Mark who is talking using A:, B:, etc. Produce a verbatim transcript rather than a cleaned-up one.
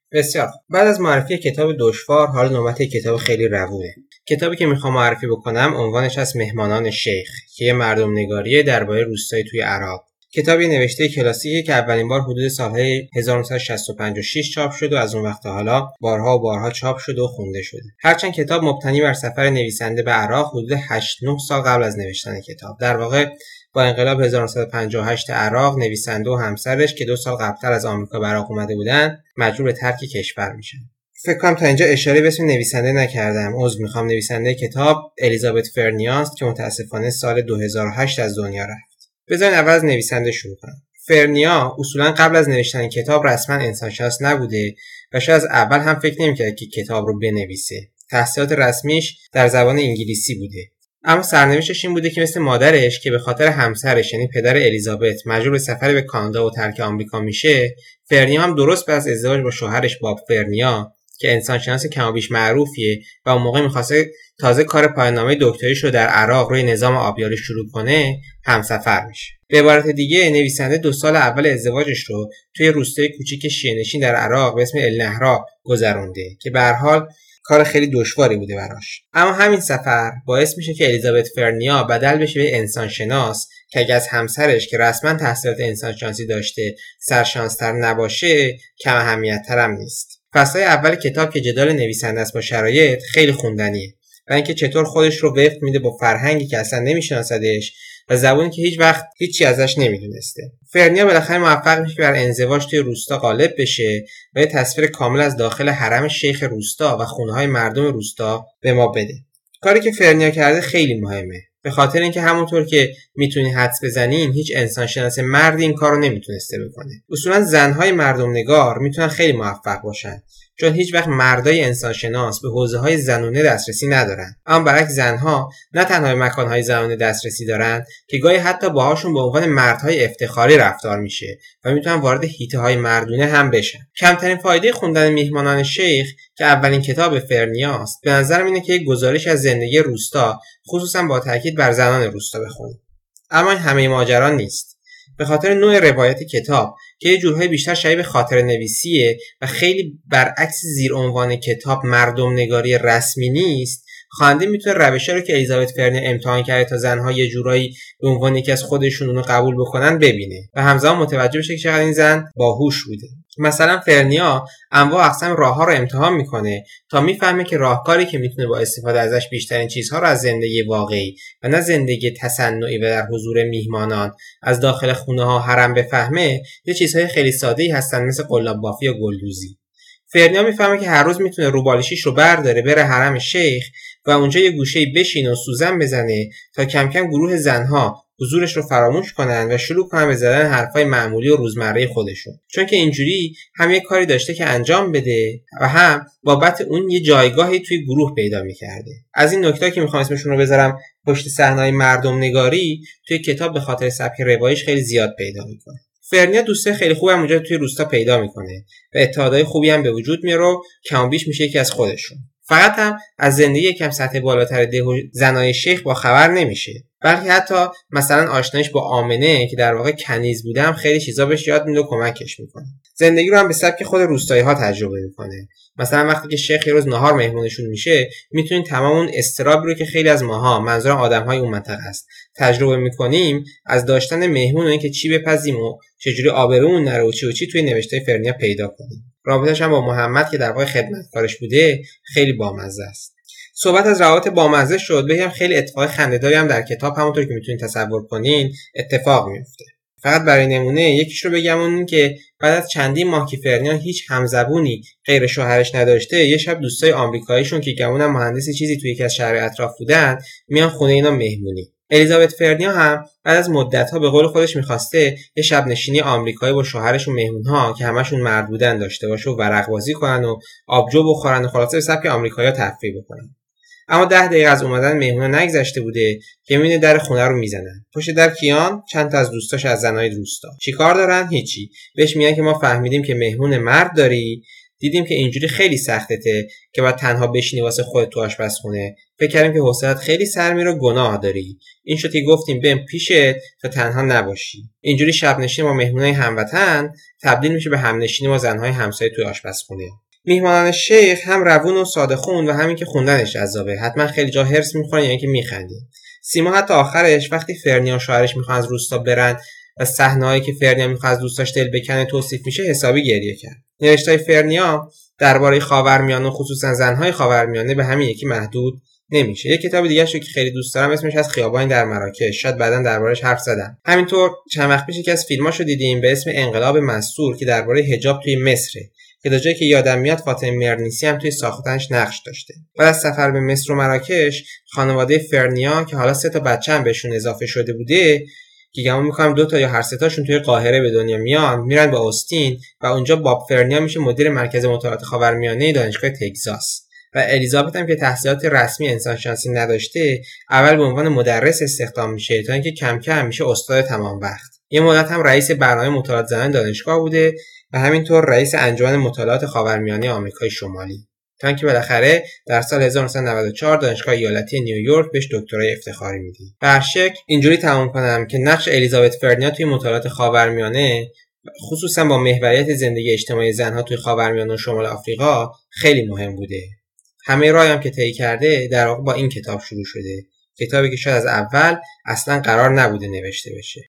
A: بسیار خوب. بعد از معرفی کتاب دشوار، حالا نوبت کتاب خیلی روونه. کتابی که میخوام معرفی بکنم عنوانش از مهمانان شیخ که یه مردم نگاریه درباره روستایی توی عراق. کتابی نوشته کلاسیکه که اولین بار حدود سالهای هزار و نهصد و شصت و پنج و شش چاپ شد و از اون وقت تا حالا بارها و بارها چاپ شده و خونده شده. هرچند کتاب مبتنی بر سفر نویسنده به عراق حدود هشت نه سال قبل از نوشتن کتاب. در واقع با انقلاب هزار و نهصد و پنجاه و هشت عراق، نویسنده و همسرش که دو سال قبلتر از آمریکا به عراق اومده بودن مجبور به ترک کشور میشن. فکر کنم تا اینجا اشاره به اسم نویسنده نکردم. عذر میخوام. نویسنده کتاب الیزابت فرنیاست که متاسفانه سال دو هزار و هشت از دنیا رفت. بذارین اول از نویسنده شروع کنم. فرنیا اصولا قبل از نوشتن کتاب رسما انسانشناس نبوده و شاید از اول هم فکر نمی‌کرد که کتاب رو بنویسه. تحصیلات رسمیش در زبان انگلیسی بوده. اما سرنوشتش این بوده که مثل مادرش که به خاطر همسرش یعنی پدر الیزابت مجبور به سفر به کانادا و ترک آمریکا میشه، فرنیا هم درست بعد از ازدواج با شوهرش باب فرنیا که انسانشناس کمابیش معروفیه و اون موقع می‌خواسته تازه کار پایان‌نامه دکتریش رو در عراق روی نظام آبیاری شروع کنه، همسفر میشه. به عبارت دیگه نویسنده دو سال اول ازدواجش رو توی روستای کوچیک شیعه‌نشین در عراق به اسم النهرا گذرونده که به هر حال کار خیلی دشواری بوده براش. اما همین سفر باعث میشه که الیزابت فرنیا بدل بشه به انسانشناس که اگه از همسرش که رسما تحصیلات انسانشناسی داشته سرشناستر نباشه، کم اهمیت‌تر هم نیست. فصل‌های اول کتاب که جدال نویسنده است با شرایط خیلی خوندنیه و اینکه چطور خودش رو وفق میده با فرهنگی که اصلا نمیشناسدش و زبانی که هیچ وقت هیچی ازش نمیدونسته. فرنیا بالاخره موفق میشه که بر انزواج توی روستا غالب بشه و یه تصویر کامل از داخل حرم شیخ روستا و خونه‌های مردم روستا به ما بده. کاری که فرنیا کرده خیلی مهمه، به خاطر اینکه همونطور که میتونی حدس بزنین هیچ انسانشناس مردی این کارو نمیتونسته بکنه. اصولا زنهای مردم نگار میتونن خیلی موفق باشن چون هیچ وقت مردای انسانشناس به حوزه‌های زنونه دسترسی ندارن. اما برعکس زنها نه تنها به مکان‌های زنونه دسترسی دارن که گاهی حتی باهاشون به عنوان مردهای افتخاری رفتار میشه و میتونن وارد حیطه‌های مردونه هم بشن. کمترین فایده خوندن مهمانان شیخ که اولین کتاب فرنیاست به نظرم اینه که یک گزارش از زندگی روستا خصوصا با تاکید بر زنان روستا بخونید. اما این همه ماجرا نیست. به خاطر نوع روایت کتاب که یه جورهای بیشتر شبیه به خاطره نویسیه و خیلی برعکس زیر عنوان کتاب مردم نگاری رسمی نیست، خواننده میتونه روشا رو که الیزابت فرنیا امتحان کرده تا زنها یه جورایی به عنوان یکی از خودشون اونو قبول بکنن ببینه و همزمان متوجه بشه که چقدر این زن باهوش بوده. مثلا فرنیا انواع اقسام راه‌ها رو امتحان میکنه تا میفهمه که راهکاری که میتونه با استفاده ازش بیشترین چیزها رو از زندگی واقعی و نه زندگی تصنعی و در حضور میهمانان از داخل خونه‌ها حرم بفهمه، یه چیزهای خیلی ساده‌ای هستن مثل قلاب بافی و گلدوزی. فرنیا میفهمه که هر روز میتونه روبالشیش رو برداره بره حرم شیخ و اونجا یه گوشه‌ای بشینه و سوزن بزنه تا کم کم گروه زنها حضورش رو فراموش کنن و شروع کنن به زدن حرفای معمولی و روزمره خودشون، چون که اینجوری هم یه کاری داشته که انجام بده و هم بابت اون یه جایگاهی توی گروه پیدا می‌کرده. از این نکته که می‌خوام اسمشون رو بذارم پشت صحنه‌های مردم نگاری توی کتاب به خاطر سبک روایش خیلی زیاد پیدا می‌کنه. فرنیا دوسته خیلی خوبی هم اونجا توی روستا پیدا می‌کنه و اتحادهای خوبی هم به وجود میاره و کم بیش میشه یکی از خودشون. فقط هم از زندگی یکم سطح بالاتر ده و زنای شیخ با خبر نمیشه، بلکه حتی مثلا آشنایش با آمنه که در واقع کنیز بوده هم خیلی چیزا بهش یاد میده و کمکش میکنه. زندگی رو هم به سبک خود روستایی ها تجربه میکنه. مثلا وقتی که شیخ یه روز نهار مهمونشون میشه، میتونین تمام اون استرابی رو که خیلی از ماها، منظورم آدم‌های اون منطقه است، تجربه میکنیم از داشتن مهمون و اینکه چی بپزیم و چجوری آبرومون نره و چی و چی توی نوشته فرنیا پیدا کنیم. رابطه‌اش هم با محمد که در واقع خدمتکارش بوده خیلی بامزه است. صحبت از روابط بامزه شد، بگم خیلی اتفاق خنده‌داری هم در کتاب همونطور که میتونید تصور کنین اتفاق میفته. فقط برای نمونه یکیش رو بگم، اون که بعد از چندین ماه که فرنیا هیچ همزبونی غیر شوهرش نداشته، یه شب دوستای آمریکاییشون که گمونم مهندسی چیزی توی یکی از شهرهای اطراف بودن میان خونه اینا مهمونی. الیزابت فرنیا هم بعد از مدت‌ها به قول خودش می‌خواسته یه شب نشینی آمریکایی با شوهرش و مهمون‌ها که همشون مرد بودن داشته باشه و ورق بازی کنن و آبجو بخورن و خلاصه به سبک آمریکایی‌ها تفریح بکنن. اما ده دقیقه از اومدن مهمونا نگذشته بوده که میبینه در خونه رو میزنن. پشت در کیان؟ چند تا از دوستاش از زنای روستا. چیکار دارن؟ هیچی. بهش میگن که ما فهمیدیم که مهمون مرد داری دیدیم که اینجوری خیلی سختته که باید تنها بشینی واسه خودت تو آشپزخونه. فکر کردیم که حوصله‌ات خیلی سر میره و گناه داری. این شد که گفتیم بریم پیشت تا تنها نباشی. اینجوری شب نشین با مهمونای هموطن تبدیل میشه به همنشینی با زنهای همسایه توی آشپزخونه. میهمانان شیخ هم روون و ساده خون و همین که خوندنش جذابه. حتما خیلی جا هرس میخورن یعنی که میخندین. سیما حتی آخرش وقتی فرنیا و شوهرش میخوان از روستا برن و صحنه‌هایی که فرنیا میخواد از دوستاش دل بکنه توصیف میشه حسابی گریه کرد. نوشته‌های فرنیا درباره خاورمیانه و خصوصا زن‌های خاورمیانه به همین یکی محدود نمیشه. یک کتاب دیگه شو که خیلی دوست دارم اسمش از خیابانی در مراکش، شاید بعداً دربارش حرف زدم. همینطور چند وقت پیش یکی از فیلماشو دیدیم به اسم انقلاب مستور که درباره حجاب توی مصره که تا جایی که یادم میاد فاطمه مرنیسی هم توی ساختنش نقش داشته. بعد از سفر به مصر و مراکش خانواده فرنیا که حالا سه تا بچه هم بهشون اضافه شده بوده که گمان میکنم دو تا یا هر سه تاشون توی قاهره به دنیا میان، میرن به آستین و اونجا باب فرنیا میشه مدیر مرکز مطالعات خاورمیانه دانشگاه تگزاس و الیزابت هم که تحصیلات رسمی انسانشناسی نداشته اول به عنوان مدرس استخدام میشه تا اینکه کم کم میشه استاد تمام وقت. یه مدت هم رئیس برنامه مطالعات زنان دانشگاه بوده و همینطور رئیس انجمن مطالعات خاورمیانه آمریکای شمالی. تا اینکه بالاخره در سال هزار و نهصد و نود و چهار دانشگاه ایالتی نیویورک بهش دکترای افتخاری میده. به هر شکل اینجوری تمام کنم که نقش الیزابت فرنیا توی مطالعات خاورمیانه خصوصا با محوریت زندگی اجتماعی زنها توی خاورمیانه و شمال آفریقا خیلی مهم بوده. همه راهی هم که طی کرده در واقع با این کتاب شروع شده، کتابی که شاید از اول اصلا قرار نبوده نوشته بشه.